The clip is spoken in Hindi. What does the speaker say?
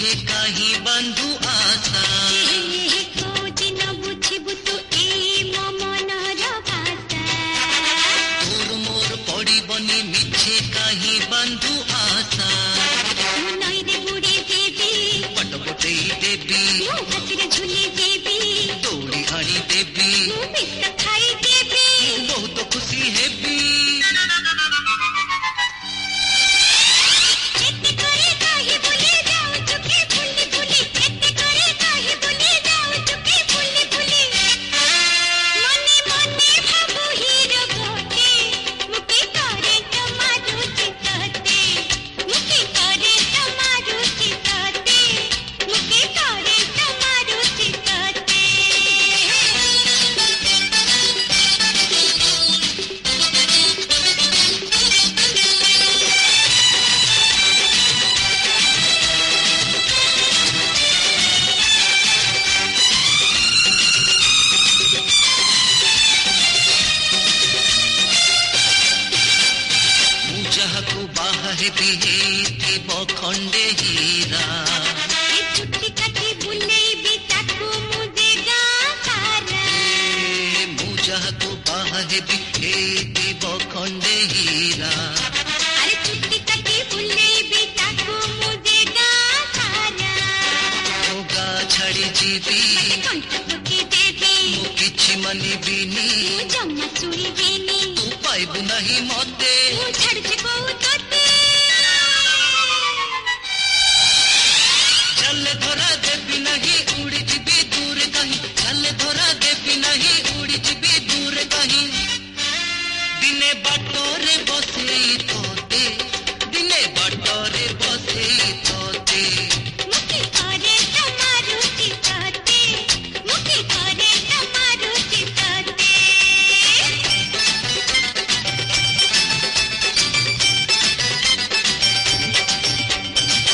मिछे काही बंधु आशा तोर मोर पड़ी बनी मिछे काही बंधु आशा पटपटे देवी दौड़ी आनी देवी बहुत खुशी हेबी खंडे हीरा छुट्टी काटी बुलेबी ताकू मुदेगा सारा मुझा को बाहे भी देव खंडे हीरा अरे छुट्टी काटी बुलेबी ताकू मुदेगा सारा होगा छड़ी जीवी कंठ पके देवी मु किछि मनी बिनी जम्मा चुरी बेनी तू पाइबु नहीं मते छड़ जे को तो